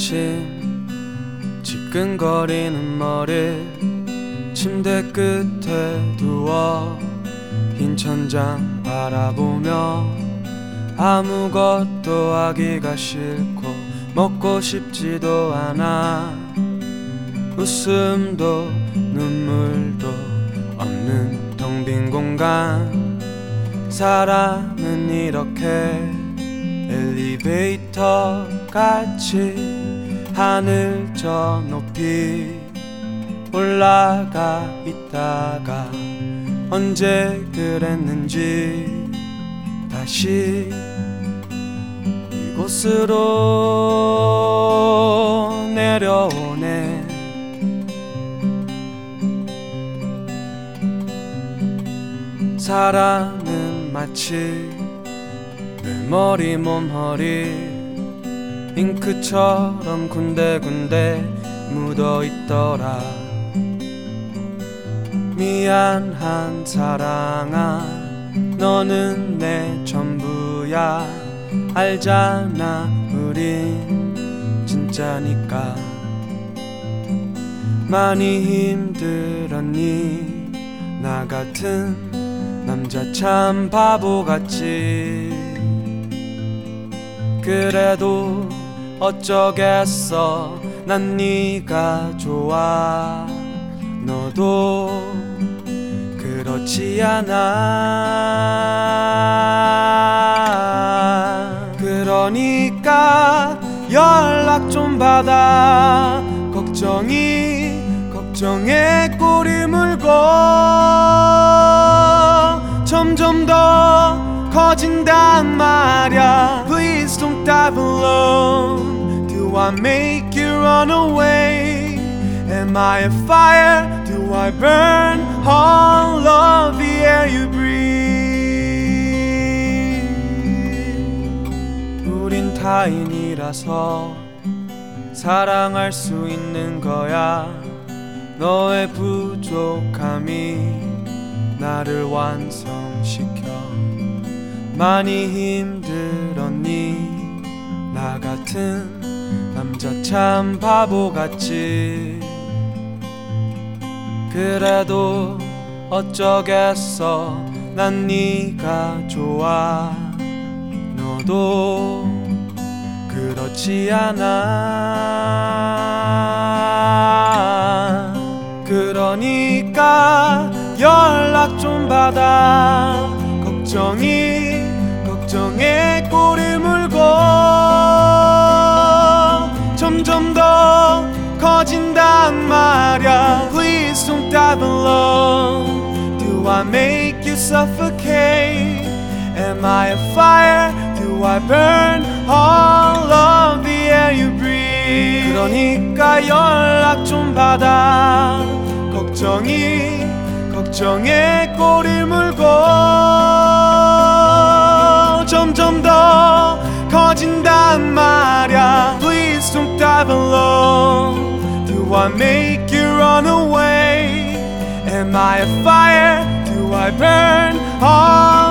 아침 지끈거리는 머리 침대 끝에 누워 흰 천장 바라보며 아무것도 하기가 싫고 먹고 싶지도 않아. 웃음도 눈물도 없는 텅 빈 공간. 사람은 이렇게 엘리베이터 같이 하늘 저 높이 올라가 있다가 언제 그랬는지 다시 이곳으로 내려오네. 사랑은 마치 내 머리 몸허리 잉크처럼 군데군데 묻어있더라. 미안한 사랑아, 너는 내 전부야. 알잖아 우린 진짜니까. 많이 힘들었니? 나 같은 남자 참 바보같지. 그래도 어쩌겠어, 난 네가 좋아. 너도 그렇지 않아. 그러니까 연락 좀 받아. 걱정에 꼬리 물고 점점 더 커진단 말야. Please don't die alone. Do I make you run away? Am I a fire? Do I burn all of the air you breathe? 우린 타인이라서 사랑할 수 있는 거야. 너의 부족함이 나를 완성시켜. 많이 힘들었니? 나 같은 남자 참 바보같지. 그래도 어쩌겠어, 난 네가 좋아. 너도 그렇지 않아. 그러니까 연락 좀 받아. 걱정에 꼬리 물고 점점 더 커진단 말야. Please don't die alone. Do I make you suffocate? Am I a fire? Do I burn all of the air you breathe? 그러니까 연락 좀 받아. 걱정에 꼬리 물고 점점 더 커진단 말야. Please don't die alone. Do I make you run away? Am I a fire? Do I burn all